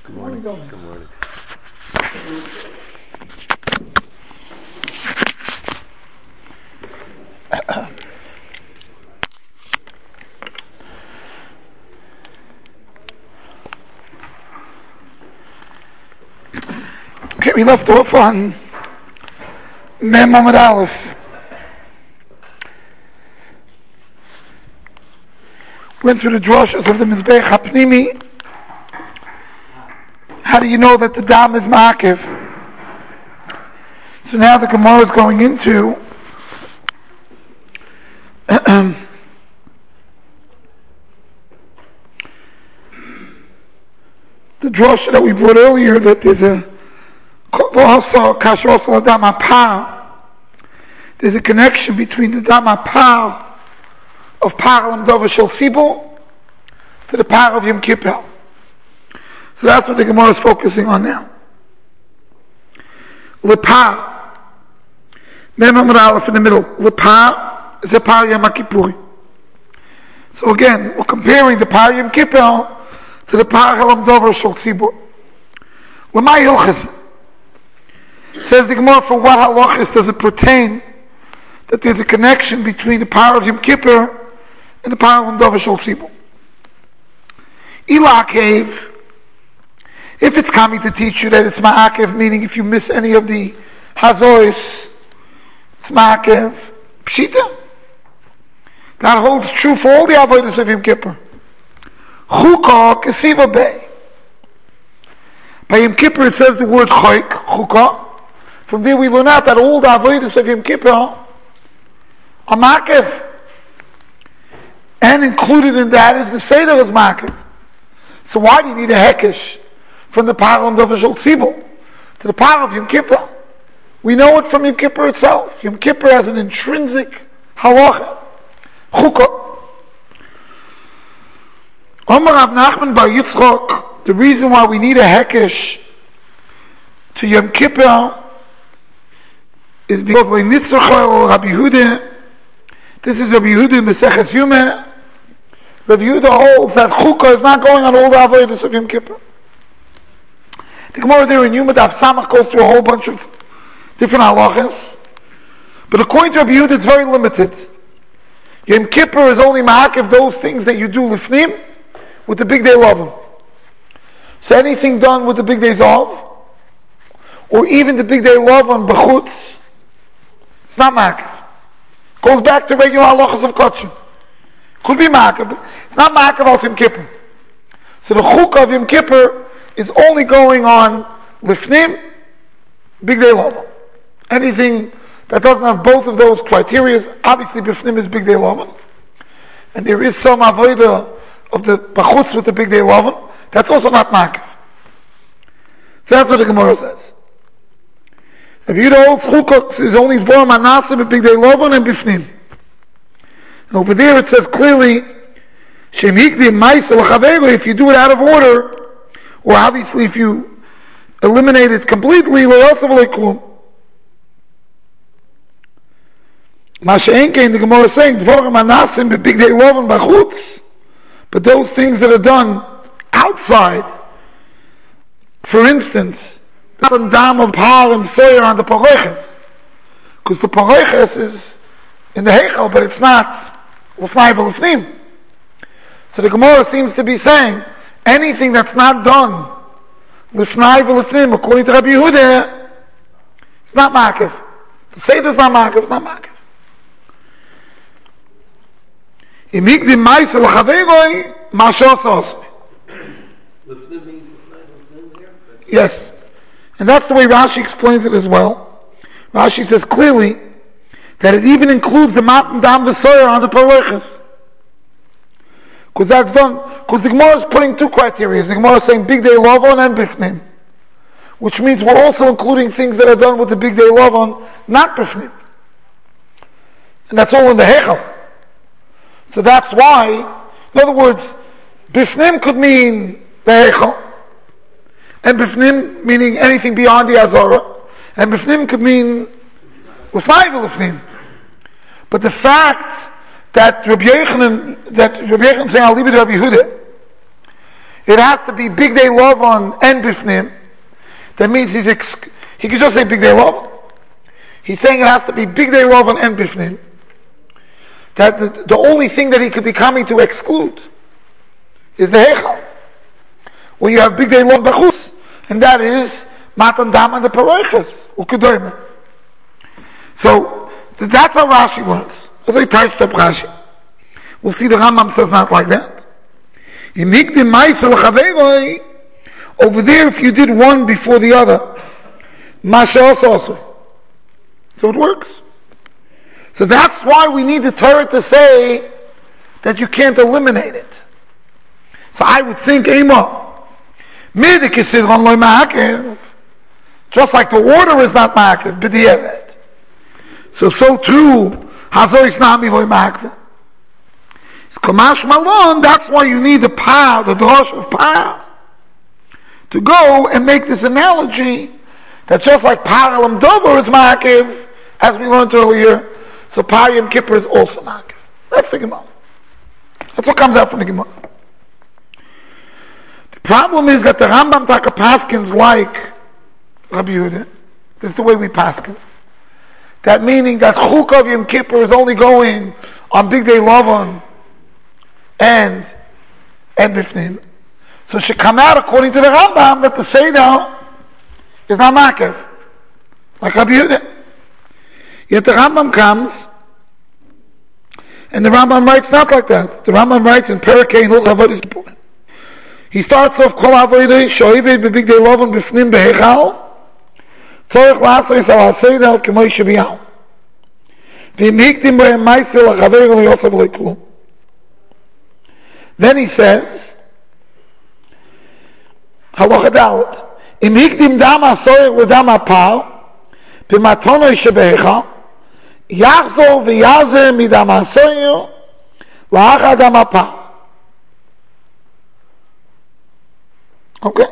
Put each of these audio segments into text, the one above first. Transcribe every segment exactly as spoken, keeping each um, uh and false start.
Good morning. Good morning. Okay, we left off on Mem Amud Aleph. Went through the drashas of the Mizbeach HaPnimi. How do you know that the dam is ma'akev? So now the Gemara is going into the drasha that we brought earlier, that there's a there's a connection between the dam ha'par of par l'mdova shel Sibur to the par of Yom Kippur. So that's what the Gemara is focusing on now. Lepar, Mem Amud Aleph in the middle. Lepar is a par Yom Kippur. So again, we're comparing the par Yom Kippur to the par l'mdova shel Sibur. L'may hilchas. Says the Gemara, for what halachas does it pertain that there's a connection between the power of Yom Kippur and the power of Dova Shel Sibur? Ilakev, if it's coming to teach you that it's ma'akev, meaning if you miss any of the hazois, it's ma'akev, pshita. That holds true for all the avodas of Yom Kippur. Chukah kesiva bei. By Yom Kippur it says the word choik, chukah. From there we learn out that all the avodas of Yom Kippur are ma'akev. And included in that is the Seder is ma'akev. So why do you need a hekesh from the power of Dova Shel Sibur to the power of Yom Kippur? We know it from Yom Kippur itself. Yom Kippur has an intrinsic halacha, chukah. Omar Rav Nachman bar Yitzchok, the reason why we need a hekesh to Yom Kippur is because like Nitzachar Rabbi Yehuda, this is Rabbi Yehuda in Maseches Yoma. Rabbi Yehuda holds that chukah is not going on all the avodas of Yom Kippur. The Gemara there in Yoma Daf Samach goes through a whole bunch of different halachas, but according to Rabbi Yehuda it's very limited. Yom Kippur is only ma'akev those things that you do lifnim with the big day lovim. So anything done with the big days of, or even the big day love on b'chutz, it's not ma'akev. Goes back to regular halachas of kachim. Could be ma'akev, but it's not ma'akev al Yom Kippur. So the chukah of Yom Kippur is only going on lifnim, big day love. Anything that doesn't have both of those criteria, obviously b'fnim is big day love, and there is some avodah of the b'chutz with the big day love. That's also not ma'akev. So that's what the Gemara says. If you know chukah is only dvar manasim and big day lovon and bifnim. Over there it says clearly, shem hikdi ma'aseh l'chavero, if you do it out of order, or obviously if you eliminate it completely, lo yosav lo klum. Ma she'en kein, the Gemara is saying dvar manasim and big day lovon b'chutz, but those things that are done outside, for instance, the dam of par and soyer on the paroches, because the paroches is in the heichal, but it's not l'fnai v'l'fnim. So the Gemara seems to be saying anything that's not done l'fnai v'l'fnim, according to Rabbi Yehuda, it's not ma'akev. The Seder is not ma'akev, it's not ma'akev. Im hikdim ma'aseh l'chaveroi ma'aseh oseh. L'fnim means l'fnai v'l'fnim here? Yes. And that's the way Rashi explains it as well. Rashi says clearly that it even includes the matan dam v'soyer on the paroches. Because that's done, because the Gemara is putting two criteria. The Gemara is saying big day lovon and bifnim, which means we're also including things that are done with the big day lovon, not bifnim. And that's all in the hechel. So that's why, in other words, bifnim could mean the hechel, and bifnim meaning anything beyond the azara, and bifnim could mean l'fnai v'l'fnim. But the fact that Rabbi Yochanan, that Rabbi Yochanan saying I'll leave it to Rabbi Yehuda, it has to be Bigdei Lovan and Bifnim. That means he's ex- he could just say Bigdei Lovan. He's saying it has to be Bigdei Lovan and Bifnim. That the, the only thing that he could be coming to exclude is the Heichal. When you have Bigdei Lovan Bechus, and that is Matan Dam and the Paroiches, Ukedoyme. So that's how Rashi learns. As I touched up Rashi. We'll see the Rambam says not like that. Over there, if you did one before the other, Masha also. So it works. So that's why we need the Torah to say that you can't eliminate it. So I would think, Emo, just like the water is not ma'akev, b'di'evet. So, so too, Hazo is not loy ma'akev. It's Kamash Malon, that's why you need the power, the drosh of power, to go and make this analogy that just like Paralam Dover is ma'akev, as we learned earlier, so Par Yom Kippur is also ma'akev. That's the Gemara. That's what comes out from the Gemara. The problem is that the Rambam Taka Paskins like Rabbi Yehuda. This is the way we paskin. That meaning that Chuk of Yom Kippur is only going on Bigdei Lovan and and Bifnim. So it should come out according to the Rambam that the Seder is not ma'akev, like Rabbi Yehuda. Yet the Rambam comes, and the Rambam writes not like that. The Rambam writes in Perakei Hilchos Avodas Kippur. He starts off Kol Avodah Shoived BeBigdei Lovan Bifnim BeHeichal Tzorich La'asos Al HaSeder K'moi Shebiyahu V'im Hikdim B'hem Ma'aseh L'Chaver L'Yosef L'Klum. Then he says, Halacha Dalet, Im Hikdim Dam HaSorich L'Dam HaPar B'matonoi Shebeichal Yachzor V'yazer Midam HaSorich L'Achad Dam HaPar. Okay.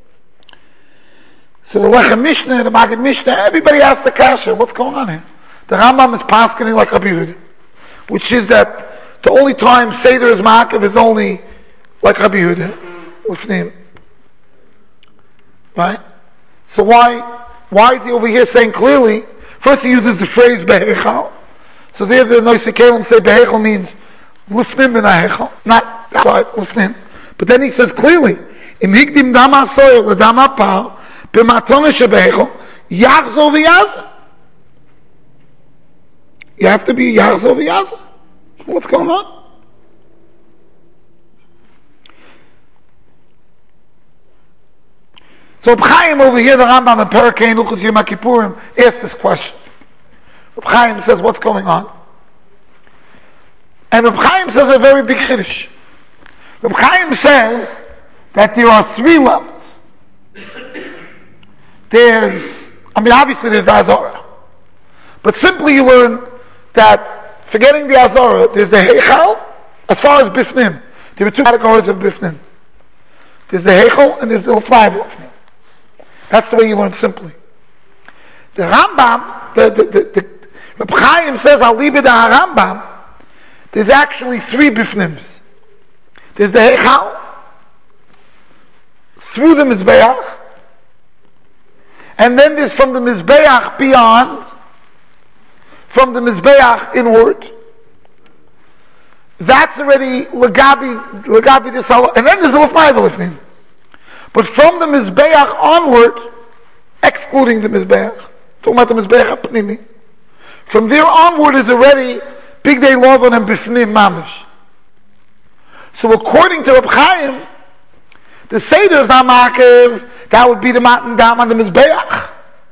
So the Lechem Mishnah, the Maggid Mishnah, everybody asks the kasha, what's going on here? The Rambam is paskening like Rabbi Yehuda, which is that the only time Seder is ma'akev is only like Rabbi Yehuda, with name. Right? So why, why is he over here saying clearly, first he uses the phrase Beheichal, so there the Noisei Kelim say Beheichal means Lufnim ben Ha'heichal, not outside Lufnim. But then he says clearly, Im Hikdim Dam HaSorich L'Dam HaPar B'matonoi Shebeichal Yachzor V'yazer. You have to be Yachzor V'yazer. What's going on? So Reb Chaim over here, the Rambam in Perakei Hilchos Yom Kippurim, asked this question. Reb Chaim says, what's going on? And Reb Chaim says a very big chiddush. Reb Chaim says that there are three levels. There's, I mean, obviously there's the Azorah. But simply you learn that, forgetting the Azorah, there's the Heichal, as far as Bifnim. There are two categories of Bifnim. There's the Heichal and there's the five Bifnim. That's the way you learn simply. The Rambam, the, the, the, the Reb Chaim says, Al Libed HaRambam, there's actually three Bifnims. There's the Heichal, through the Mizbeach, and then there's from the Mizbeach beyond, from the Mizbeach inward. That's already Lagabi, Lagabi Desala, and then there's the Lefnai V'Lefnim. But from the Mizbeach onward, excluding the Mizbeach, talking about the Mizbeach Pnimi, from there onward is already Bigdei Lovan and Bifnim Mamish. So according to Reb Chaim, the Seder is not ma'akev, that would be the Matan Dam on the Mizbeach.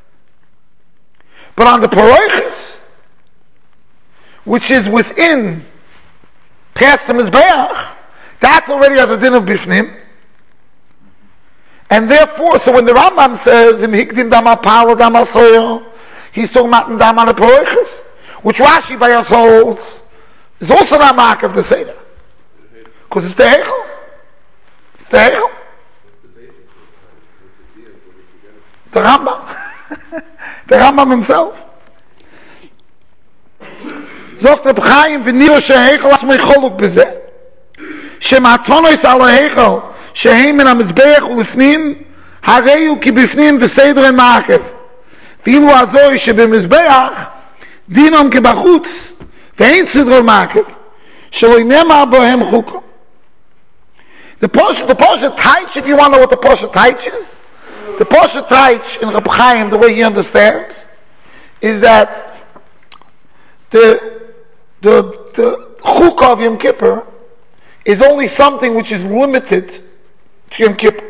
But on the Paroiches, which is within, past the Mizbeach, that's already as a din of Bifnim. And therefore, so when the Rambam says, Im Hikdim Dam HaPar L'Dam HaSorich, he's talking Matan Dam on the Paroiches, which Rashi by us holds, is also not ma'akev the Seder. Because it's the Heichel. It's the Heichel. The Rambam. The Rambam himself. Zogt Reb Chaim v'niro she'heichel asmei choluk b'zeh. Shematonos al ha'heichel שהם מן המזבח ולפנים, הרי הוא כי בפנים וסדר מעקב. ואילו הזוי שבמזבח, דינם כבחוץ, ואין סדר מעקב, שלא נאמר בהם חוקו. The Posha, the Posha Taich, if you want to know what the Posha Taich is, the Posha Taich in Reb Chaim, the way he understands, is that the the the Chukah of Yom Kippur is only something which is limited to Yom Kippur,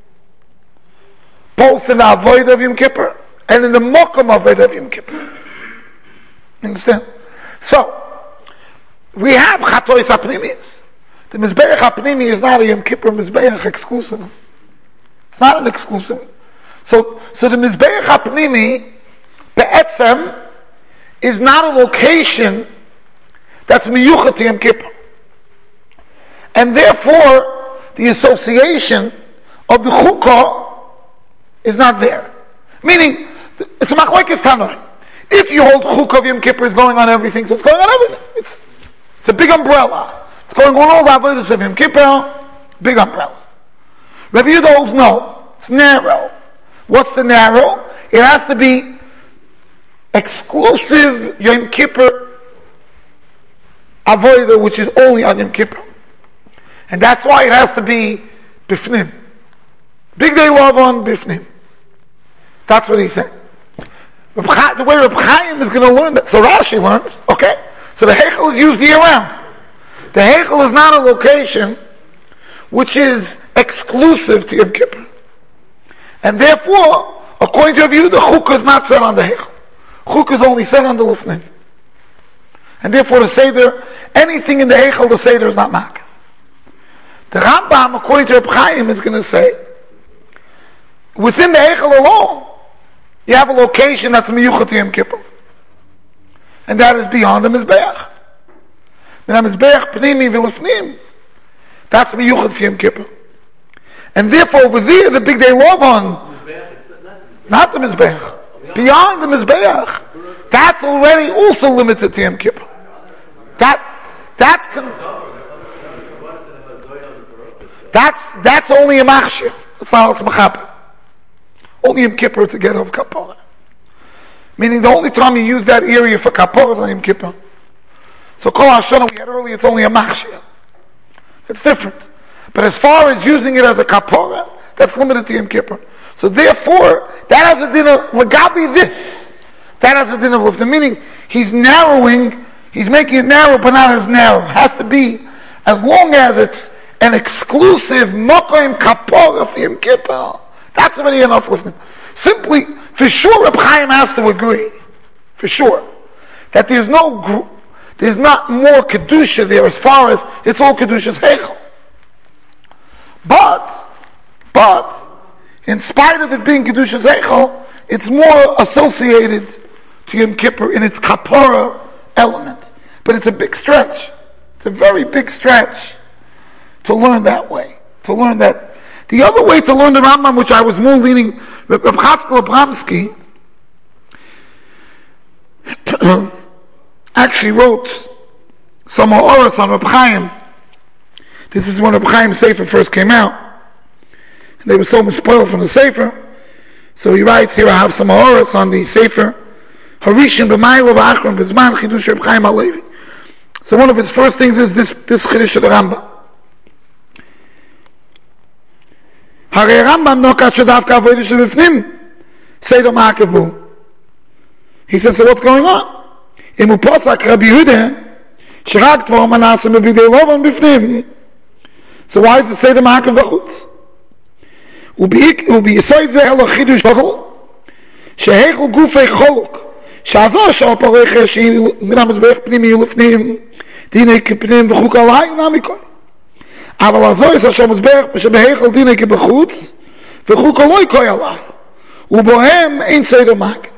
both in the Avodah of Yom Kippur and in the Mokum Avodah of Yom Kippur. Understand? So we have Chatois HaPnimis. The Mizbeach HaPnimi is not a Yom Kippur Mizbeach exclusive. It's not an exclusive. So, so the Mizbeach HaPnimi, Be'etzem, is not a location that's miyuchat to Yom Kippur. And therefore, the association of the Chukah is not there. Meaning, it's a machlokes Tanoim. If you hold Chukah of Yom Kippur is going on everything, so it's going on everything. It's, it's a big umbrella. It's going on all the avodas of Yom Kippur, big umbrella. Rabbi Yehuda holds no, it's narrow. What's the narrow? It has to be exclusive Yom Kippur avodah, which is only on Yom Kippur. And that's why it has to be bifnim. Big day love on bifnim. That's what he's saying. The way Reb Chaim is going to learn that, so Rashi learns, okay, so the Heichel is used year round. The Heichel is not a location which is exclusive to Yom Kippur. And therefore, according to you, the Chukah is not set on the Heichel. Chukah is only set on the Lufnim. And therefore the Seder, anything in the Heichel, the Seder is not Makif. The Rambam, according to Reb Chaim, is going to say, within the Heichel alone, you have a location that's Miyuchat to Yom Kippur. And that is beyond the Mizbeach. The Mizbeach Pnimi V'Lefnim, that's Miyuchat for Yom Kippur. And therefore over there, the big day love on, not the Mizbeach, beyond the Mizbeach, that's already also limited to Yom Kippur. That, that's, con- that's, that's only a Machshir. That's not what's Machaber. Only Yom Kippur to get off Kapara. Meaning the only time you use that area for Kapara is on Yom Kippur. So Kol HaShana we had earlier, it's only a Machshir. It's different. But as far as using it as a Kapara, that's limited to Yom Kippur. So therefore, that has a din of Lagabi this. That has a din of Lufta. Meaning, he's narrowing, he's making it narrow, but not as narrow. It has to be, as long as it's an exclusive Mokoim Kapara for Yom Kippur, that's already enough Lufta. Simply, for sure, Reb Chaim has to agree, for sure, that there's no group, there's not more Kedusha there as far as it's all Kedusha's Heichel. But, but, in spite of it being Kedusha's Heichel, it's more associated to Yom Kippur in its Kapara element. But it's a big stretch. It's a very big stretch to learn that way. To learn that. The other way to learn the Rambam, which I was more leaning, Reb Chatzkel Abramsky actually wrote some Ha'oros on Reb Chaim. This is when Reb Chaim's Sefer first came out. And they were so spoiled from the Sefer. So he writes here, I have some Ha'oros on the Sefer. Harishin b'maylo v'achron b'zman chidush Reb Chaim HaLevi. So one of his first things is this, this Chidush of the Rambam. Harei Rambam no kat shadavka avodah shebifnim seder ma'akev bu. He says, so what's going on? Imu posak Rabbi Yehuda shrak tvar manasa mebidei lovan bifnim. So why is the seder ma'akev b'chutz? וביסוד זה אלו חידוש גדול שהיכל גופי חולוק שעזו שעל פרחה שהיא מן המזבח פנימי ולפנים דיני כפנים וחוק עלי ונעמיקוי אבל הזו יש אשר מזבח שבהיכל דיני כבחוץ וחוק עלי כוי עלי ובוהם אין סדר מעקב.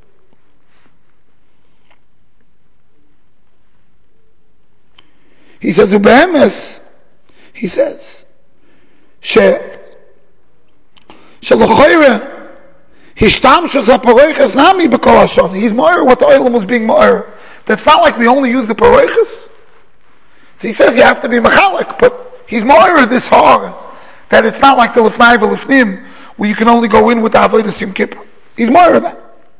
He says ובאמס he says ש שלחוירה השתמשוס הפרויכס נמי בכל השון. He's more what the oilam was being more. That's not like we only use the paroichas. So he says you have to be mechalik, but he's more this hard that it's not like the Lifnai v'Lifnim, where you can only go in with the Avodas Yom Kippur. He's more of that.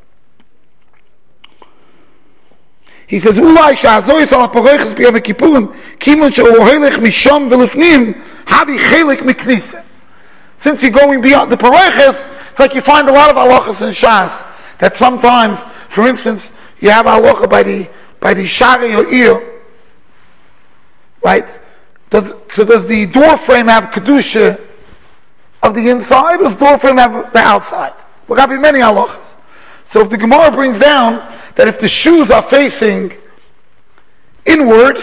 He says, "Ulai sha'azoyis al paroiches b'yom kippurim, kimun she'ohelech misham v'lifnim, havi chelik miknisa." Since you're going beyond the paroiches, it's like you find a lot of halachas in Shas, that sometimes, for instance, you have halacha by the by the shari or ear, right? Does, so does the door frame have kedusha of the inside, or does the door frame have the outside? There got to be many halachas. So if the Gemara brings down that if the shoes are facing inward,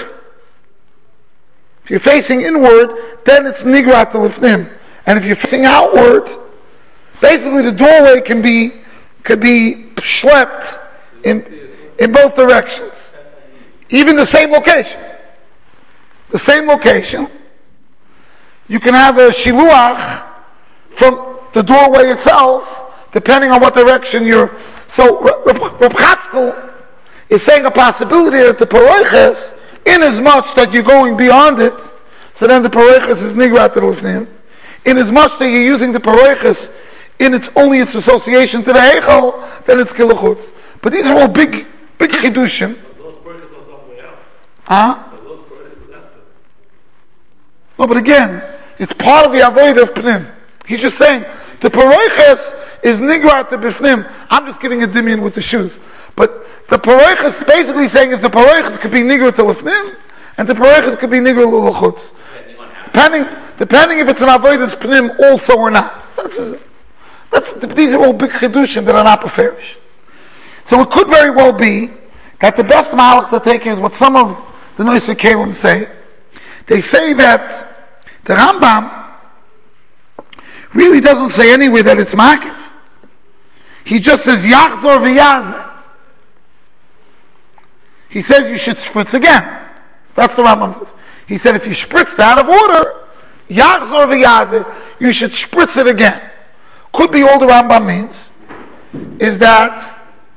if you're facing inward, then it's nigrat lifnim. And if you're facing outward, basically the doorway can be could be schlepped in in both directions. Even the same location. The same location. You can have a shiluach from the doorway itself, depending on what direction you're. So Reb Chatzkel is saying a possibility that the paroiches, in as much that you're going beyond it, so then the paroiches is nigrat l'fnim. In as much that you're using the paroiches in its only its association to the heichal, then it's kiluchutz. But these are all big, big chidushim. Huh? No, but again, it's part of the avodah of pnim. He's just saying the paroiches is nigrat to bifnim. I'm just giving a dimion with the shoes. But the paroiches basically saying is the paroiches could be nigrat to lifnim, and the paroiches could be nigrat to l'chutz. Depending, depending if it's an avodah pnim also or not. That's, that's, these are all big chidushim that are not beferish. So it could very well be that the best mahalach to take is what some of the Noisei Kalim say. They say that the Rambam really doesn't say anywhere that it's makiv. He just says yachzor v'yazeh. He says you should spritz again. That's the Rambam says. He said if you spritzed out of order, yachzor v'yazeh, you should spritz it again. Could be all the Rambam means is that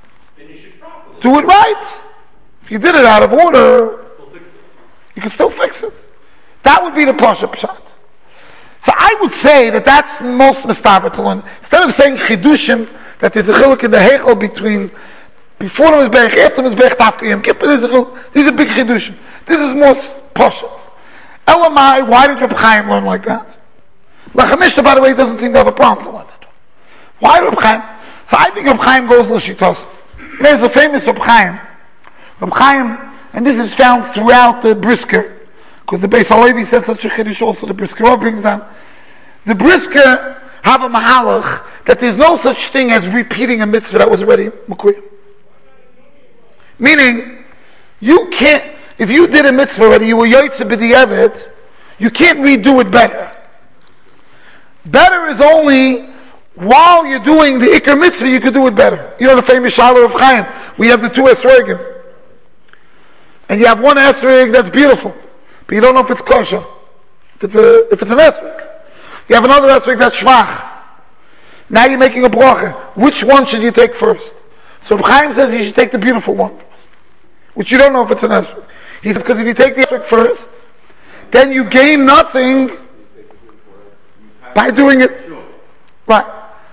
do it right. If you did it out of order, you can still fix it. That would be the Pasha Pshat. So I would say that that's most mistaver to learn. Instead of saying chidushim, that there's a chiluk in the heichel between before the Mizbech, after the Mizbech, Tafka Yom Kippur, there's a chiluk. These are big chidushim. This is most Pashat. Elamai, why did Reb Chaim learn like that? Lachamishta, by the way, doesn't seem to have a problem to learn that. Why Reb Chaim? So I think Reb Chaim goes l'shitos. There's a famous Reb Chaim. Reb Chaim, and this is found throughout the Brisker, because the Beis Halevi says such a chiddush also, the Brisker brings down. The Brisker have a mahalach that there's no such thing as repeating a mitzvah that was already makuyim. Meaning, you can't, if you did a mitzvah already, you were yoytze b'di'evet, you can't redo it better. Better is only while you're doing the ikar mitzvah, you could do it better. You know the famous Shalar of Chaim, we have the two esrogim. And you have one esrog that's beautiful, but you don't know if it's kosher, if it's a if it's an esrog. You have another esrog that's shvach. Now you're making a bracha. Which one should you take first? So Chaim says you should take the beautiful one first, which you don't know if it's an esrog. He says because if you take the esrog first, then you gain nothing by doing it right.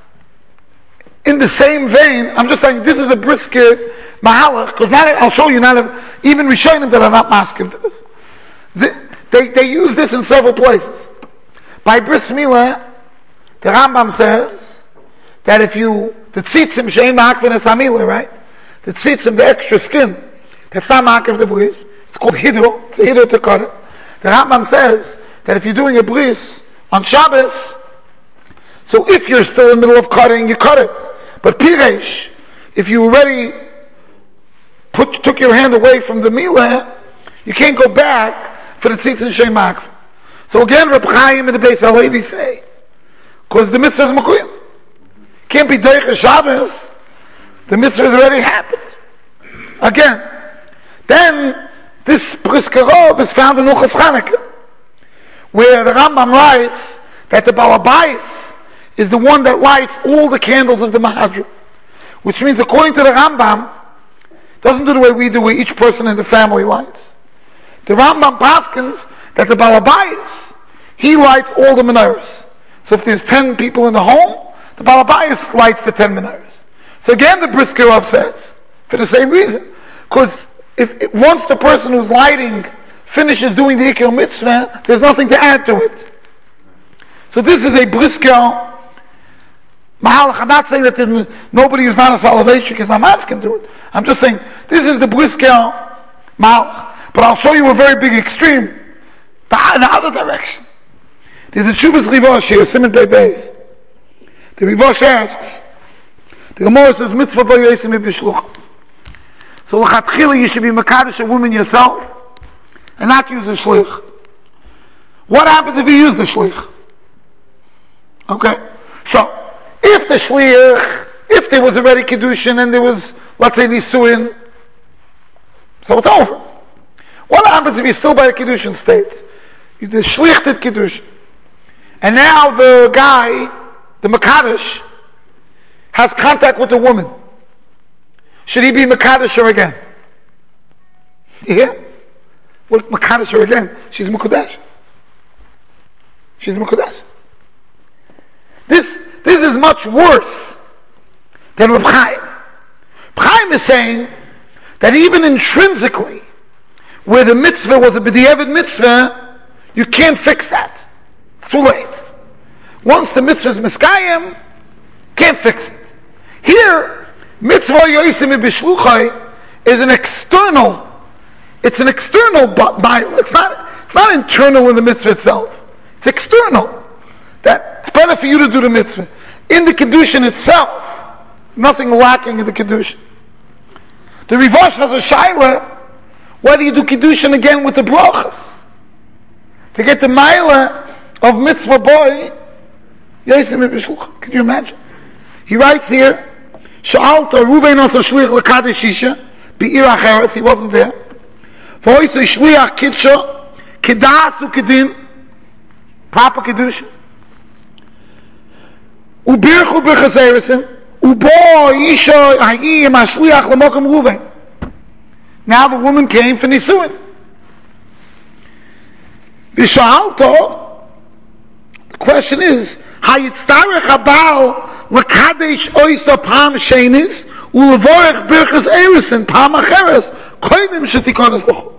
In the same vein, I'm just saying this is a brisket mahalach, because now I'll show you now that even Rishonim that are not maskim to this. They, they, they use this in several places. By bris milah, the Rambam says that if you, the tzitzim she'ein ma'akvin es hamilah, right? The tzitzim, the extra skin, that's not ma'akv the bris, it's called hidro, it's a hidro to cut it. The Rambam says that if you're doing a bris on Shabbos, so if you're still in the middle of cutting, you cut it. But piresh, if you already put, took your hand away from the milah, you can't go back for the tzitzin she'ein ma'akvin. So again, Reb Chaim and the Beis Halevi say, because the mitzvah is makuyim. Can't be Deicha Shabbos. The mitzvah has already happened. Again, then this Briskerov is found in Uchas Chanukah, where the Rambam writes that the Balabayis is the one that lights all the candles of the Mahadra, which means according to the Rambam, doesn't do the way we do, where each person in the family lights. The Rambam paskins that the Balabayis, he lights all the menorahs. So if there's ten people in the home, the Baal Habayis lights the ten menorahs. So again, the Brisker Rav says, for the same reason. Because if, if once the person who's lighting finishes doing the Ikar Mitzvah, there's nothing to add to it. So this is a Brisker Mahalach. I'm not saying that nobody who's not a Soloveitchik is not asking to it. I'm just saying, this is the Brisker Mahalach. But I'll show you a very big extreme, in the other direction. There's a Tshuvas Rivosh here, Simon Pei Beis. The Rivosh asks, the Gemara says, Mitzvah bo yosim b'shlucha. So l'chatchila, you should be mekadosh a woman yourself, and not use a shlich. What happens if you use the shlich? Okay, so if the shlich, if there was already kedushin and there was, let's say, nisuin, so it's over. What happens if you're still by the kedushin state? The shlich did kedushin, and now the guy, the mekadosh, has contact with the woman. Should he be mekadosh her again? Yeah? Well, mekadosh her again. She's mekudash. She's mekudash. This, this is much worse than Reb Chaim. Reb Chaim is saying that even intrinsically, where the mitzvah was a b'diavad mitzvah, you can't fix that. It's too late. Once the mitzvah is miskayim, can't fix it. Here, mitzvah yosim b'shluchai is an external. It's an external mile. It's not. It's not internal in the mitzvah itself. It's external. That it's better for you to do the mitzvah. In the kedushin itself, nothing lacking in the kedushin. The Rivosh has a shaila whether you do kedushin again with the brachas to get the mila of mitzvah boy yosim b'shluchai. Can you imagine? He writes here. Sha'alta Ruvain also shliach l'kadosh isha be'ir acheres. He wasn't there. V'hoisei shliach kidsha kedas u'kedin proper kedusha u'birchu b'chas eresin u'bo isha ha'iyim ha'shliach l'mokem Ruvain. Now the woman came for nisuin. V'sha'alta, the question is, hayitztarech habal l'kadesh oyster pam shenis u'levorech birchas erison pam acheres koidim shetikonas l'chuppah.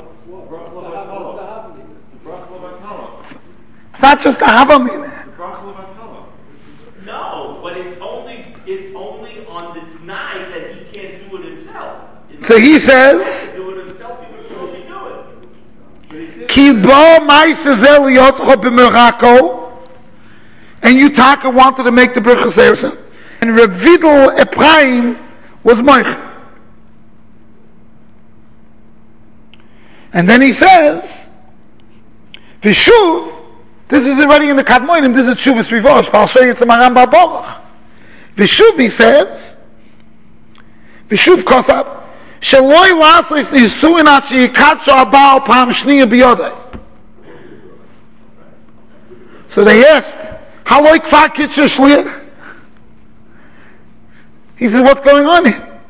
It's not just a havamina. No, but it's only it's only on the night that he can't do it himself. So he says, do it himself, he would surely do it. Ki bo ma'aser liyotcho b'merako. And Yutaka wanted to make the Birchas Erison. And Reb Vidal Ephraim was Moich. And then he says, Vishuv, this is already in the Kadmoinim, this is Shuvas Rivosh, but I'll show you it's a Maram Bar Borach. Vishuv, he says, Vishuv Kosav, Shaloi Lasos Nisuin Achi Yikatsho Abal Pam Shniya Biyodai. So they asked, how like fakit shliach? He says, what's going on here?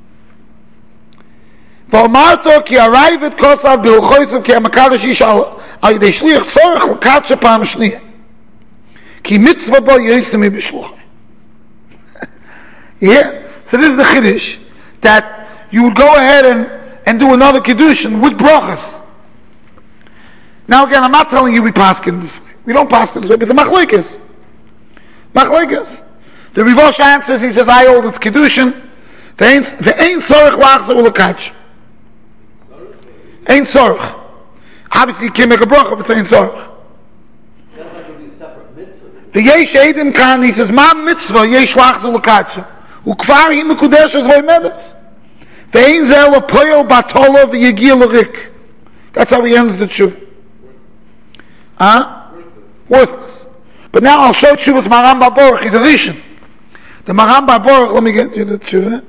V'omarto ki arrivet kosav bilchoisav ki amakadosh ish al yidei shliach tzorech l'katsha pam shniyah ki mitzvah bo yosim b'shluchai. Yeah, so this is the chiddush that you would go ahead and, and do another kedushin with brachas. Now again, I'm not telling you we paskin this way. We don't paskin this way. It's a machlekes. Machlekes. The Rivosh answers, he says, I hold it's kedushin. The ain't sorech lachzor ulakach. Ain't sorech. Obviously, you can't make a bracha if it's ain't sorech. Sounds like it would be a separate mitzvah. The yesh edim kan, he says, ma mitzvah yesh lachzor ulakach. Ukvar hi mekudesh as voimedes. The ain't zel a poyel batolo v'yegil l'rik. That's how he ends the tshuva. Huh? Worthless. But now I'll show you with Maram Bar Borach. He's a Rishon. The Maram Bar Borach, let me get you the tshuva.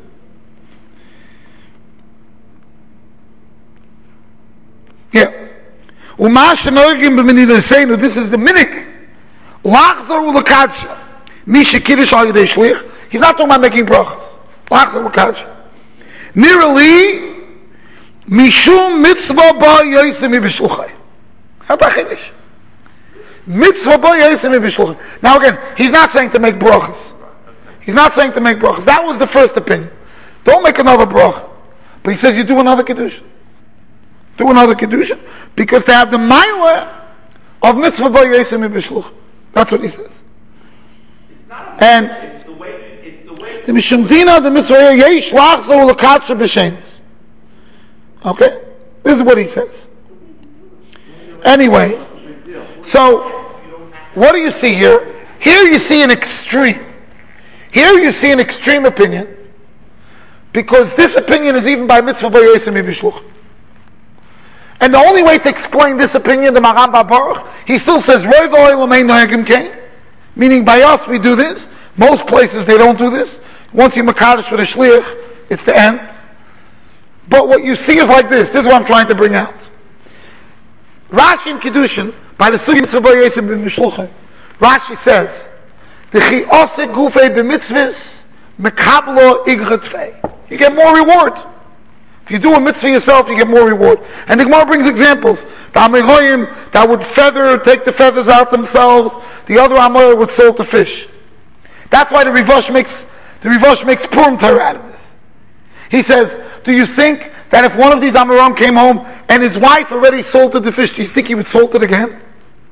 Yeah. Uma shenorgim b'minidoseinu. This is the minik. Lachzor u'lakadsha. Misha kiddush al yedei shlich. He's not talking about making brachas. Lachzor u'lakadsha. Nirali mishum mitzvah ba yosim b'shluchai. How about chiddush? Mitzvah bo yosem b'shluchim. Now again, he's not saying to make brachas. He's not saying to make brachas. That was the first opinion. Don't make another bracha. But he says you do another kedusha. Do another kedusha because they have the milah of mitzvah bo yosem b'shluchim. That's what he says. It's not a And it's the way it's the way the mishumdina the mitzvah yesh lachzo ulakatsha b'shenis. Okay, this is what he says. Anyway, so what do you see here? Here you see an extreme. Here you see an extreme opinion, because this opinion is even by mitzvah bo yosem b'shluchim. And the only way to explain this opinion, the Maram Baruch, he still says, Rov ha'olam ein nohegim kein, meaning by us we do this. Most places they don't do this. Once you makadosh with a shliach, it's the end. But what you see is like this. This is what I'm trying to bring out. Rashi in Kiddushin, by the Sugi Mitzvah bo yosem b'shluchim, Rashi says, D'chi osek gufei b'mitzvahs, mekablo igrat fei. You get more reward. If you do a mitzvah yourself, you get more reward. And the Gemara brings examples. The Amiroyim that would feather, take the feathers out themselves. The other Amoyer would salt the fish. That's why the Rivosh makes the Rivosh makes Purim Torah out of this. He says, do you think that if one of these Amorim came home and his wife already salted the fish, do you think he would salt it again?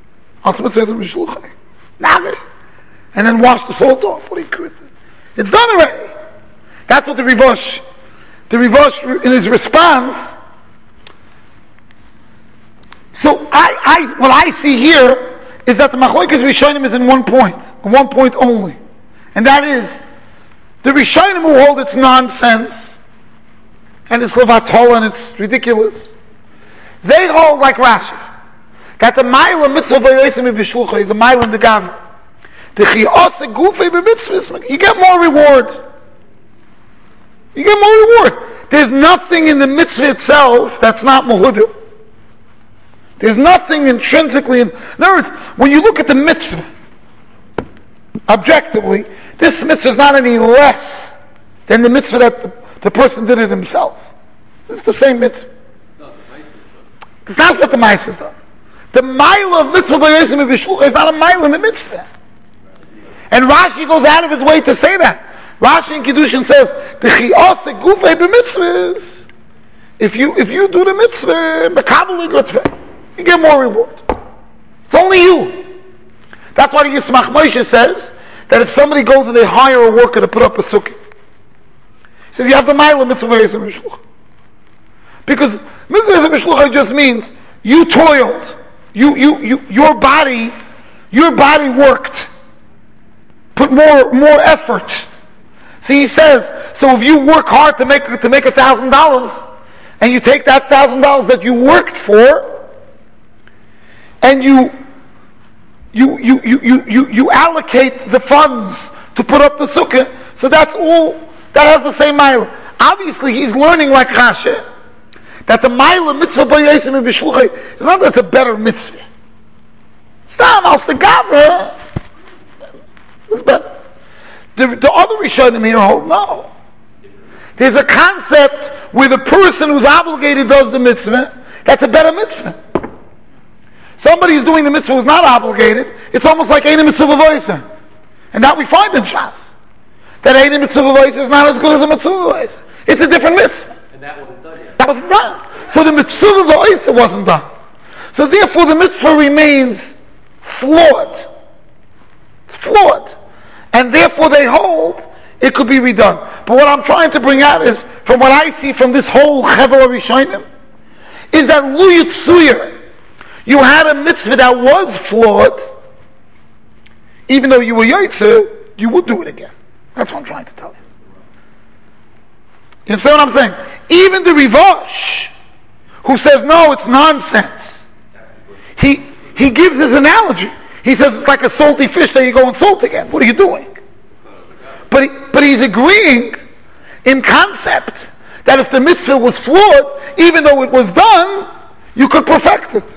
And then wash the salt off. What he could. It's done already. That's what the Rivosh, the Rivosh in his response. So I, I, what I see here is that the Machlokes Rishonim is in one point, one point only, and that is the Rishonim who hold it's nonsense and it's levatol and it's ridiculous. They hold like Rashi that the mile mitzvah bo yosem b'shlucha is a mile in the gaver. The chiyose gufei b'mitzvahs, you get more reward. You get more reward. There's nothing in the mitzvah itself that's not muhudu. There's nothing intrinsically in, in other words, when you look at the mitzvah objectively, this mitzvah is not any less than the mitzvah that the, the person did it himself. It's the same mitzvah. It's not what the mice has done. The mile of mitzvah bo yosem b'shlucha is not a mile in the mitzvah. And Rashi goes out of his way to say that. Rashi in Kiddushin says, "D'chi osek gufei b'mitzvahs." If you if you do the mitzvah, mekabel igrat, you get more reward. It's only you. That's why the Yismach Moshe says that if somebody goes and they hire a worker to put up a sukkah, he says you have the mile of mitzvah bo yosem b'shlucha. Because mitzvah bo yosem b'shlucha just means you toiled, you you you your body, your body worked, put more more effort. See, he says, so if you work hard to make to make a thousand dollars, and you take that thousand dollars that you worked for, and you you you you you you you allocate the funds to put up the sukkah, so that's all that has the same mile. Obviously, he's learning like Rashi that the mile of mitzvah bo yosem b'shlucha is not that it's a better mitzvah. It's not. It's the gavra. It's better. The, the other Rishonim here hold no. There's a concept where the person who's obligated does the mitzvah. That's a better mitzvah. Somebody who's doing the mitzvah who's not obligated, it's almost like Ein mitzvah v'oisa. And that we find in Shas. That Ein mitzvah v'oisa is not as good as a mitzvah v'oisa. It's a different mitzvah. And that wasn't done yet. That wasn't done. So the mitzvah v'oisa wasn't done. So therefore the mitzvah remains flawed. It's flawed. And therefore they hold it could be redone. But what I'm trying to bring out is, from what I see from this whole Chevel Rishonim, is that Lu Yitzuyer, you had a mitzvah that was flawed, even though you were Yitzer, you would do it again. That's what I'm trying to tell you. You understand what I'm saying? Even the Rivosh, who says, no, it's nonsense, he, he gives his analogy. He says it's like a salty fish that you go and salt again. What are you doing? But he, but he's agreeing in concept that if the mitzvah was flawed, even though it was done, you could perfect it.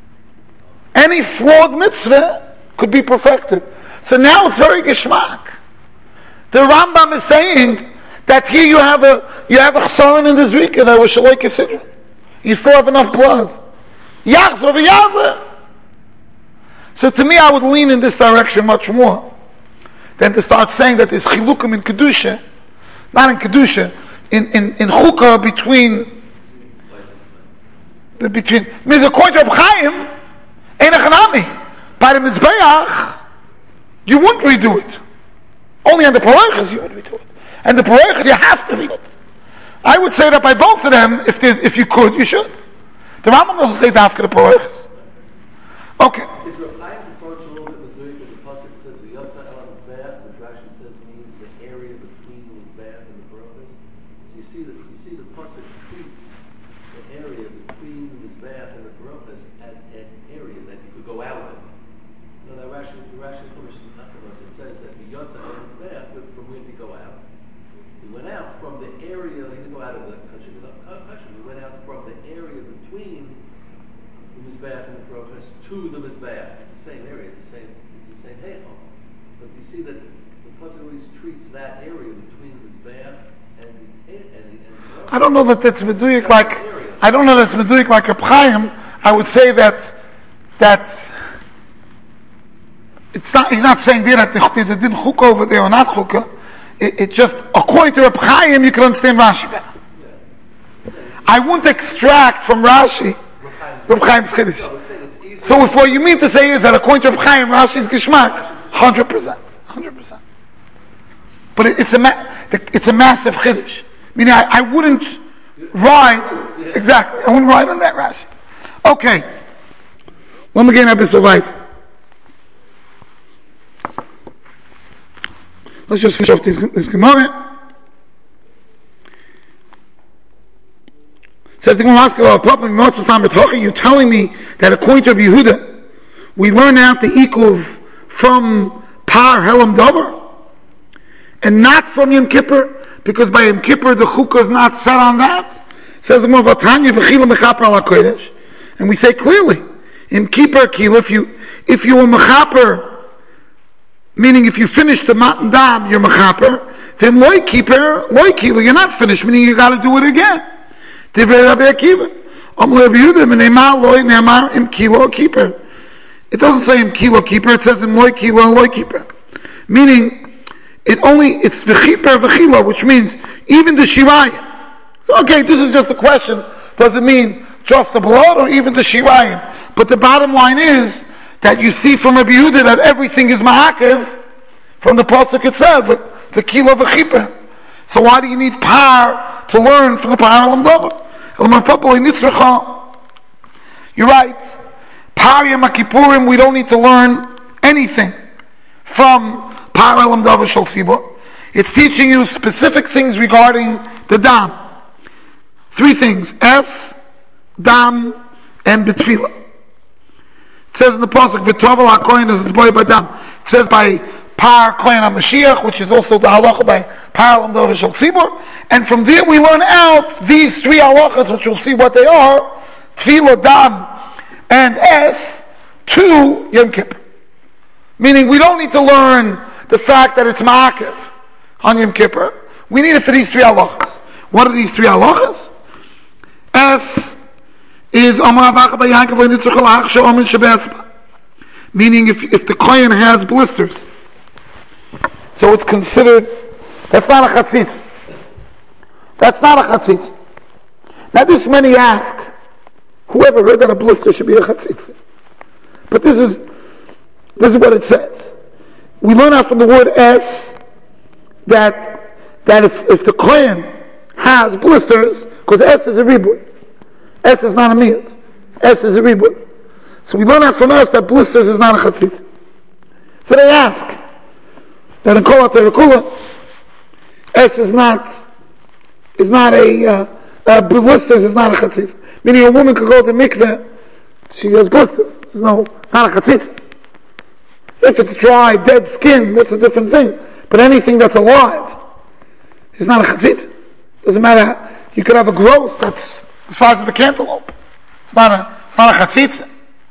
Any flawed mitzvah could be perfected. So now it's very geschmack. The Rambam is saying that here you have a you have a chsaron in this week, and I was shaloi kesidron. You still have enough blood. Yachzor v'yazeh. So to me, I would lean in this direction much more than to start saying that there's chilukim in kedusha, not in kedusha, in in in chukah between the between. The point of Chaim, ein echanami. By the mizbeach, you wouldn't redo it. Only on the paroiches you would redo it, and the paroiches you have to redo it. I would say that by both of them, if there's if you could, you should. The Rambam doesn't say after the paroiches. Okay. Is Rav Chaim's approach a little bit with doing the pasuk that says v'yotza el mizbeach, which Rashi says means the area between the mizbeach and the paroiches? So you see that you see the pasuk treats the area between the mizbeach and the paroiches as an area that you could go out of. No, that Rashi, the Rashi Chumash Nachmas, it says that v'yotza el mizbeach, from where did he go out? He went out from the area. He didn't go out of the country. He went out from the area between the mizbeach and the paroiches to the mizbeach. It's the same area. It's the same. It's the same heichal. But you see that the pasuk always treats that area between the mizbeach and the and the. And the I don't know that that's meduyik like. I don't know that's meduyik like Reb Chaim. I would say that that it's not. He's not saying there that there's a din chukah over there or not chukah. It, it just according to Reb Chaim, you can understand Rashi better. I won't extract from Rashi Reb Chaim's chiddush. So if what you mean to say is that according to Reb Chaim, Rashi's geshmak, hundred percent, hundred percent. But it, it's a ma- it's a massive chiddush. Meaning, I, I wouldn't ride exactly. I wouldn't ride on that Rashi. Okay, let me get a bit so right. Let's just finish off this, this Gemara. Says the Gemara, you're telling me that according to Yehuda, we learn out the equal from Par Helam Dover, and not from Yom Kippur, because by Yom Kippur the chukah is not set on that. Says the Gemara, and we say clearly, in Kippur Kila, if you if you were mechaper, meaning if you finish the Matan Dam, you're mechaper. Then loy Kippur, loy Kila, you're not finished, meaning you got to do it again. Divrei Rabbi Akiva. It doesn't say im kilo keeper, it says im loy kilo loy keeper. Meaning, it only, it's v'chiper v'chilo, which means even the shirayim. Okay, this is just a question. Does it mean just the blood or even the shirayim? But the bottom line is that you see from Rabbi Yehuda that everything is ma'akev from the pasuk itself, the kilo v'chiper. So why do you need par to learn from the par Elam Dover? You're right. Par Yom Kippurim, we don't need to learn anything from par Elam Dover Shel Tzibur. It's teaching you specific things regarding the dam. Three things: es, dam, and betfila. It says in the pasuk, "V'tovel hakohen is boy badam." It says by Par Kohen HaMashiach, which is also the halacha by Par Elam Dover Shel Tzibur, and from there we learn out these three halachas, which we'll see what they are: Tefillah, Dam, and Es, to Yom Kippur. Meaning, we don't need to learn the fact that it's ma'akev on Yom Kippur. We need it for these three halachas. What are these three halachas? Es is Amar Avacha B'Yankov L'Nitzrach L'Ach She'omen Shebe'etzba. Meaning, if if the kohen has blisters, so it's considered, that's not a chatzitz. That's not a chatzitz. Now this many ask, whoever heard that a blister should be a chatzitz? But this is, this is what it says. We learn out from the word es, that, that if, if the kohen has blisters, because es is a ribuy. Es is not a miyut. Es is a ribuy. So we learn out from us that blisters is not a chatzitz. So they ask, that in Kol HaTerakula, es is not, is not a, uh, uh, blisters is not a chatzitz. Meaning a woman could go to the mikveh, she has blisters. There's no, it's not a chatzitz. If it's dry, dead skin, that's a different thing. But anything that's alive is not a chatzitz. Doesn't matter, you could have a growth that's the size of a cantaloupe. It's not a, it's not a chatzitz.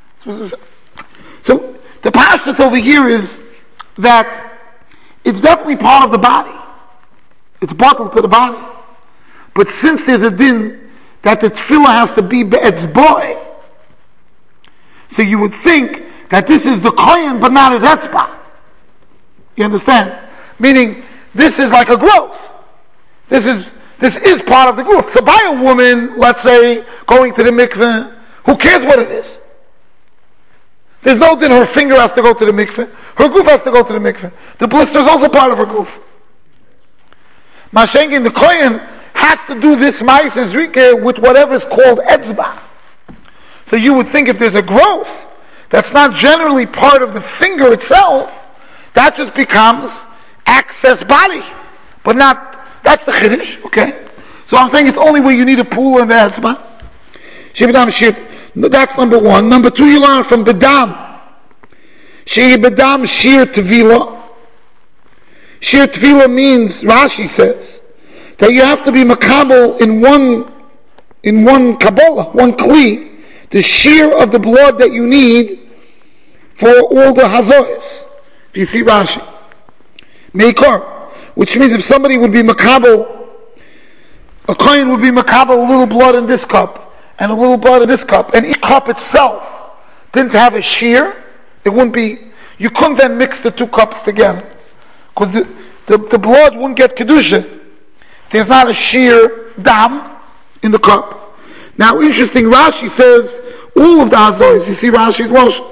So, the pashtus over here is that it's definitely part of the body. It's bottled to the body. But since there's a din that the tefillah has to be be'etzboi, so you would think that this is the kohen but not his etzbah. You understand? Meaning, this is like a growth. This is this is part of the growth. So by a woman, let's say, going to the mikveh, who cares what it is? There's no din her finger has to go to the mikveh. Her goof has to go to the mikveh. The blister is also part of her goof. Mashenkin, the kohen, has to do this ma'aser zrika with whatever is called etzbah. So you would think if there's a growth that's not generally part of the finger itself, that just becomes access body, but not, that's the chiddush, okay? So I'm saying it's only where you need a pool and the etzbah. Shibidam shit. That's number one. Number two, you learn from bedam. Shei bedam shir tevila. Shir tevila means, Rashi says, that you have to be makabel in one, in one kabbalah, one kli, the shear of the blood that you need for all the hazois. If you see Rashi. Meikar, which means if somebody would be makabel, a kohen would be makabel a little blood in this cup, and a little blood in this cup, and each cup itself didn't have a shear, it wouldn't be, you couldn't then mix the two cups together. Because the, the, the blood wouldn't get kedusha. There's not a sheer dam in the cup. Now interesting, Rashi says, all of the hazois, you see Rashi's lotion.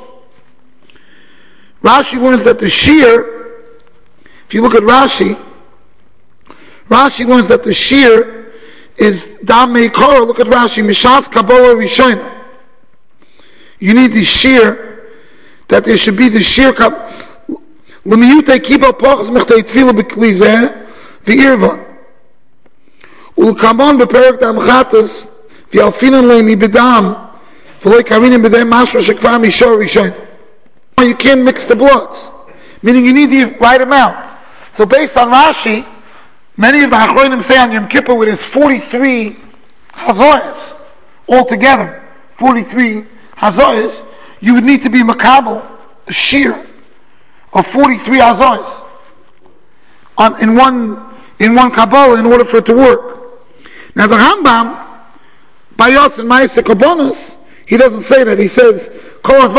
Rashi learns that the shear, if you look at Rashi, Rashi learns that the shear is dam meikor. Look at Rashi, mishas kabbalah rishon. You need the shear, that there should be the shear kab. L'miyutei kibbal pachas mechtei tefila b'kli zeh v'irvan. Ulkamon beperek d'amchatas v'alfinan leimi b'dam v'loi karinim b'dei mashra shekvar mishor rishon. You can't mix the bloods, meaning you need the right amount. So based on Rashi, many of the Achronim say on Yom Kippur with his forty-three hazoyas altogether, forty-three hazoyas, you would need to be makabel, a shear of forty-three hazoyas on in one in one kabbalah in order for it to work. Now the Rambam, by us in Ma'aser Korbanos, he doesn't say that. He says, so the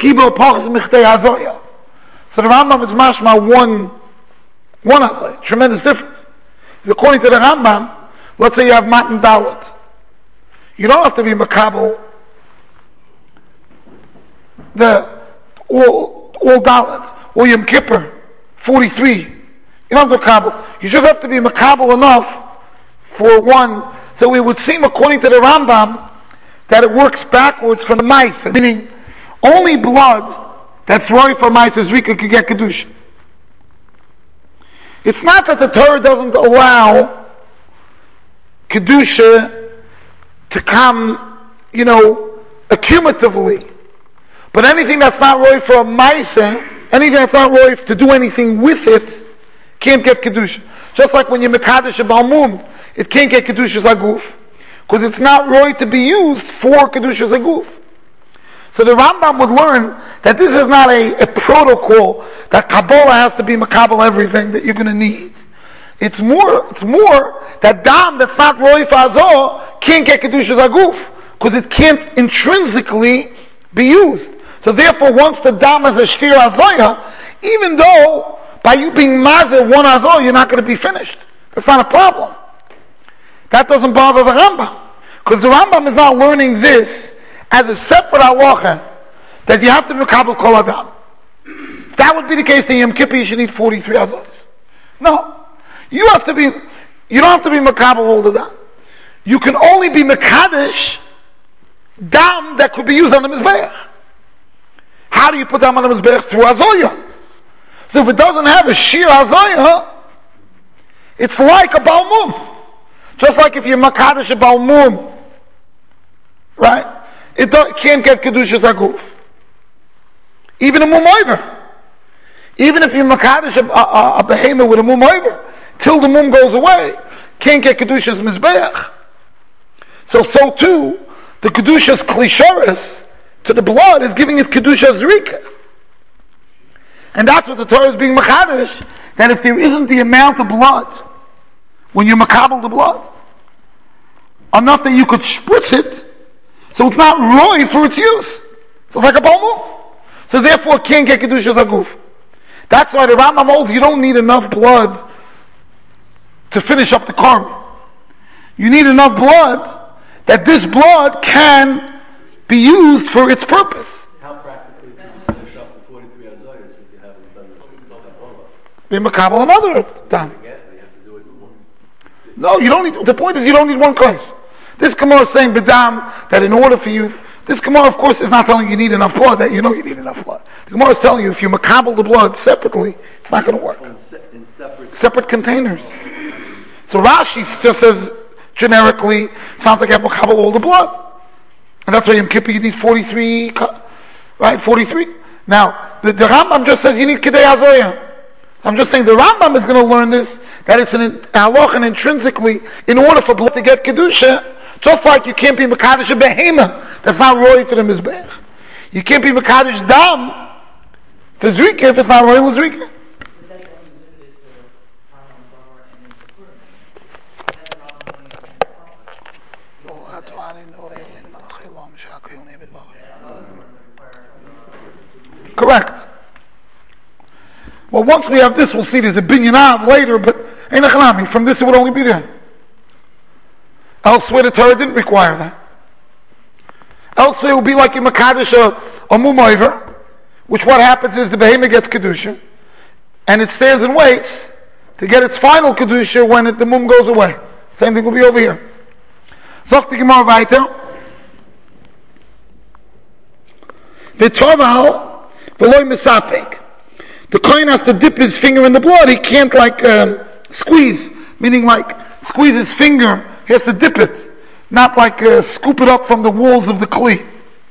Rambam is mashma one, one hazoy. Tremendous difference. According to the Rambam, let's say you have matan dalet. You don't have to be makabel the all, all dalet, or Yom Kippur, forty-three. You don't have to makabel. You just have to be makabel enough for one. So it would seem, according to the Rambam, that it works backwards from the ma'aser, meaning only blood that's right for ma'aser zrika can get kedusha. It's not that the Torah doesn't allow kedusha to come, you know, accumulatively, but anything that's not right for a ma'aser, anything that's not right to do anything with it, can't get kedusha. Just like when you mekadesh a balmum, it can't get kedusha zaguf, because it's not right to be used for kedusha zaguf. So the Rambam would learn that this is not a, a protocol that Kabbalah has to be makabel everything that you're going to need. It's more, it's more that dam that's not roi fazor can't get kedusha zaguf because it can't intrinsically be used. So therefore, once the dam is a shtir azoya, even though by you being mazer one azor, you're not going to be finished. That's not a problem. That doesn't bother the Rambam, because the Rambam is not learning this as a separate halacha that you have to be makabel kol adam. If that would be the case, then Yom Kippur you should need forty-three azos. No, you have to be. You don't have to be makabel all the dam. You can only be mekadesh dam that could be used on the mizbeach. How do you put dam on the mizbeach? Through azoya. So if it doesn't have a sheer azoya, it's like a balmum. Just like if you're makadesh a balmum, right? It, do, it can't get kedusha zaguf. Even a mumoiver. Even if you're makadesh a, a, a behemoth with a mumoiver, till the mum goes away, can't get kedusha's mizbeach. So, so too, the kedusha's klisharis to the blood is giving it kedusha's zrika. And that's what the Torah is being makadesh, that if there isn't the amount of blood, when you makabel the blood, enough that you could spritz it, so it's not roy for its use. So it's like a balmum. So therefore it can't get Kedushas Aguf. That's why the Rambam holds you don't need enough blood to finish up the karma. You need enough blood that this blood can be used for its purpose. How practically can you finish up the forty-three azayas if you haven't done the Kabbalah? Be makabel another time. Again, you have to do it in one. No, you don't need. The point is you don't need one curse. This Gemara is saying bedam that in order for you, this Gemara of course is not telling you you need enough blood. That you know you need enough blood. The Gemara is telling you if you makabel the blood separately, it's not going to work. In, se- in separate Separate containers. So Rashi just says generically, sounds like you have makabel all the blood. And that's why Yom Kippur you need forty-three, right? forty-three. Now, the, the Rambam just says you need Kedei Hazoya. I'm just saying the Rambam is going to learn this, that it's an halach and intrinsically, in order for blood to get Kedusha, just like you can't be Mekadosh a Behema, that's not roy for the Mizbech. You can't be Mekadosh Dam for Zrika if it's not royal Zrika. Correct. Well, once we have this, we'll see there's a binyan av later, but Einachanami, from this it would only be there. Elsewhere, the Torah didn't require that. Elsewhere, it would be like in Makadosh, a, a mumayver, which what happens is the behemoth gets Kedusha, and it stands and waits to get its final Kedusha when it, the mum goes away. Same thing will be over here. Zok the Gemara weiter. V'toval v'loy misapek. The kohen has to dip his finger in the blood. He can't like um, squeeze, meaning like squeeze his finger. He has to dip it, not like uh, scoop it up from the walls of the kli.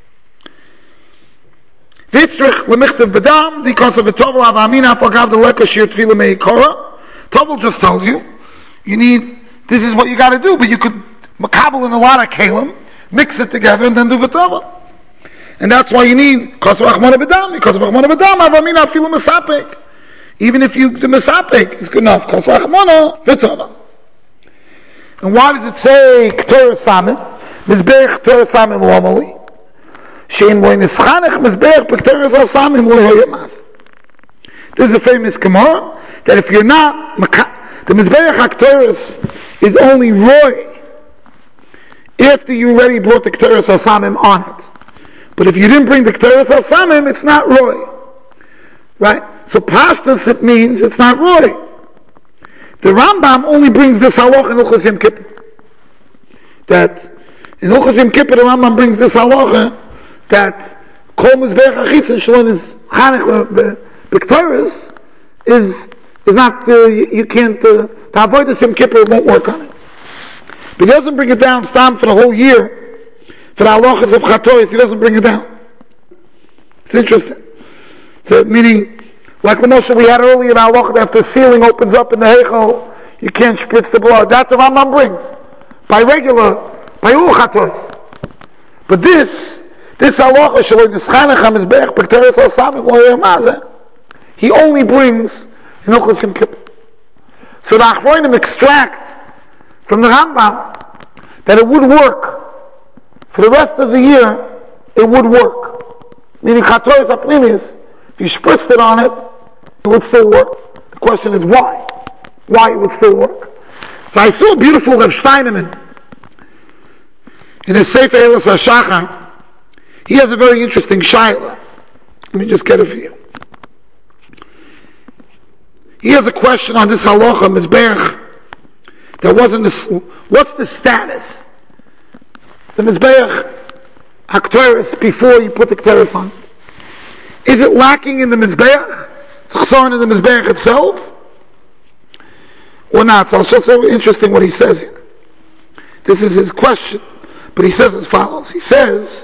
V'yitzrich l'michtav b'dam because of the tovel avamina afagav the lekashir tefila meikora. Tovel just tells you, you need, this is what you got to do, but you could makabel in a lot of kalim, mix it together, and then do v'tovel. And that's why you need because of Rahman Abedam, because of Rahman Abedam, Avamina Afilu Mesapek. Even if you do Mesapek, it's good enough. Because of Rahman Abedam. And why does it say K'tor Samim? Mizbeach K'tor Samim Lomali. Shein Moy Nischanech Mizbeach K'tor Samim Lohoyamaz. This is a famous Gemara that if you're not, the Mizbeach HaK'toris is only Roy after you already brought the K'tor Samim on it. But if you didn't bring the K'teres Samim, it's not Roy. Right? So Pashtus, it means it's not Roy. The Rambam only brings this halach in Hilchos Yom Kippur. That in Hilchos Yom Kippur, the Rambam brings this halach that Kol Mizbeach HaChitzon Shalom is Chanech B'K'teres is is not, uh, you, you can't, uh, to avoid this Yom Kippur, it won't work on it. But he doesn't bring it down stam for the whole year. For the halachas of Chatois, he doesn't bring it down. It's interesting. So, meaning, like the Moshe we had earlier in our halachas, after the ceiling opens up in the Heichal, you can't spritz the blood. That the Rambam brings. By regular, by all Chatois. But this, this halacha, Shaloi Nischanech HaMizbeach B'K'teres HaSamim Lohoyamaz, he only brings in Hilchos Yom Kippur. So the Achronim extract from the Rambam that it would work. For the rest of the year, it would work. Meaning, Chatois Apnimius, if you spritzed it on it, it would still work. The question is why? Why it would still work. So I saw a beautiful Rav Steinemann in his Sefer Eilos HaShachar. He has a very interesting shaila. Let me just get it for you. He has a question on this halacha, Mizbeach, that wasn't this, what's the status? The Mizbeach HaK'toris before you put the K'teris on. Is it lacking in the Mizbeach? It's chasarn in the Mizbeach itself? Or not? So it's so interesting what he says here. This is his question. But he says as follows. He says,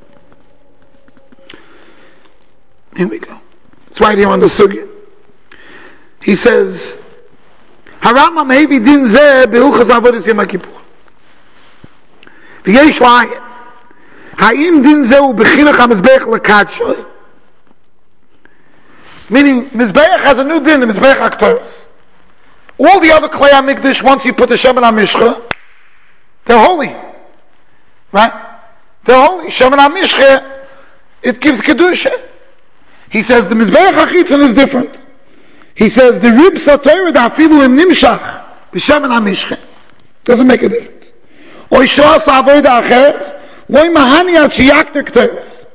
here we go. It's right here on the Sugya. He says, Harama maybe din zeh b'hilchas avodas Yom Kippur. V'yesh la'ayin. Ha'im din zeh u b'chinach ha'mizbeach l'kadshoy. Meaning, Mizbeach has a new din, the Mizbeach HaK'toris. All the other Klei HaMikdash, once you put the Shemen HaMishcha, they're holy. Right? They're holy. Shemen HaMishcha, it gives Kedusha. He says the Mizbeach HaChitzon is different. He says the rib satorah afilu im nimshach b'shemen hamishche. Doesn't make a difference. Oy shas avoda acheres loy mahani al sheyakter k'teres.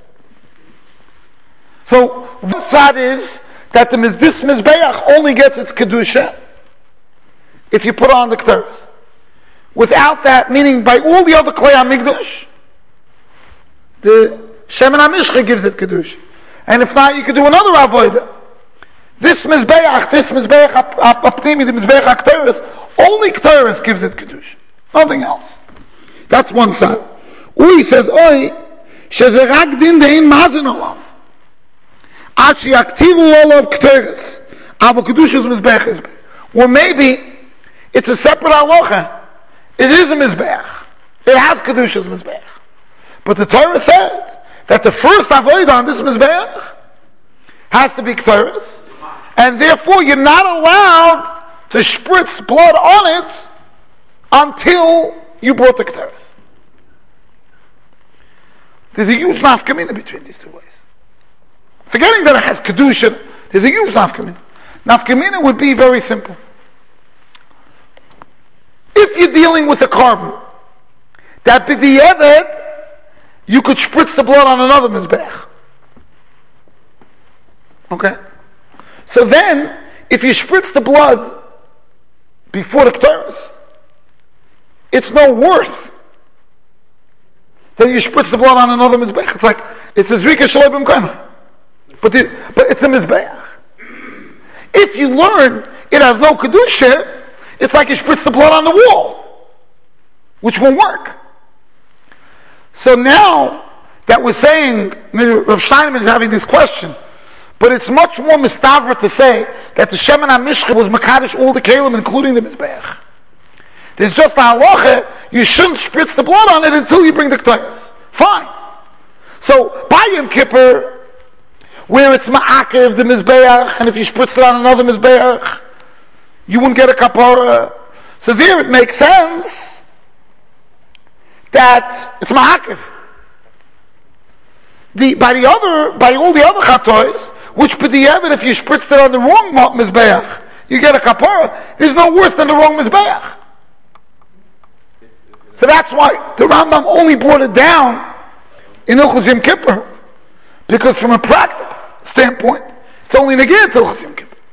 So one side is that the this Mizbeach only gets its kedusha if you put on the k'teres. Without that, meaning by all the other klei hamikdash, the shemen hamishche gives it kedusha. And if not, you could do another avodah. This Mizbeach, this Mizbeach Apnimi, the Mizbeach HaKteres, only Kteres gives it Kedusha. Nothing else. That's one side. Uri says, Oi, sheze rak din dein mazen olav. Ad sheyaktivu olav Kteres. Avo Kedusha's Mizbeach is. Or maybe, it's a separate halacha. It is a Mizbeach. It has Kedusha's Mizbeach. But the Torah said that the first avodah on this Mizbeach has to be Kteres. And therefore, you're not allowed to spritz blood on it until you brought the Kteres. There's a huge nafkamina between these two ways. Forgetting that it has Kedusha, there's a huge nafkamina. Nafkamina would be very simple. If you're dealing with a carbon, that b'di'evet, you could spritz the blood on another Mizbeach. Okay? So then, if you spritz the blood before the Kteres, it's no worse than you spritz the blood on another Mizbeach. It's like, it's a Zrika Shaloi B'mkayma. But, the, but it's a Mizbeach. If you learn it has no Kedusha, it's like you spritz the blood on the wall, which won't work. So now that we're saying, Rav Steinman is having this question, but it's much more mistavra to say that the Shemen HaMishcha was Makadosh all the Kalim, including the Mizbeach. There's just a halacha, you shouldn't spritz the blood on it until you bring the Kteres. Fine. So, by Yom Kippur, where it's Ma'akev, the Mizbeach, and if you spritz it on another Mizbeach, you wouldn't get a kapara. So there it makes sense that it's Ma'akev. The, by the other, by all the other chatois, which b'di'evet, if you spritzed it on the wrong Mizbeach, you get a kapara, is no worse than the wrong Mizbeach. So that's why the Rambam only brought it down in Hilchos Yom Kippur, because from a practical standpoint, it's only negated to Hilchos Yom Kippur.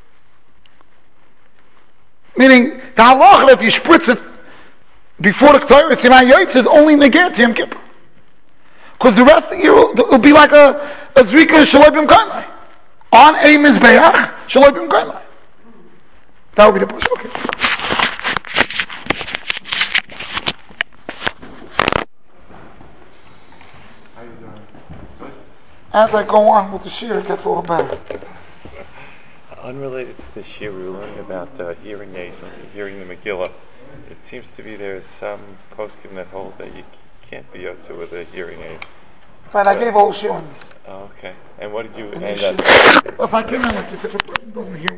Meaning, the halacha, if you spritz it before the Kteres, Siman Yotz is only negated to Yom Kippur. Because the rest of the year will, will be like a, a Zrika Shaloi B'mkayma. On a Mizbeach, Shaloi B'mkayma. That would be the push. Okay. How you doing? As I go on with the shir, it gets a little better. Unrelated to this year, we were learning about uh, hearing aids and hearing the Megillah. It seems to be there's some poskim that hold that you can't be yotze with a hearing aid. But I gave a whole shir on this. Oh, okay. And what did you And end this up? shir- Well, if I came in like this, if a person doesn't hear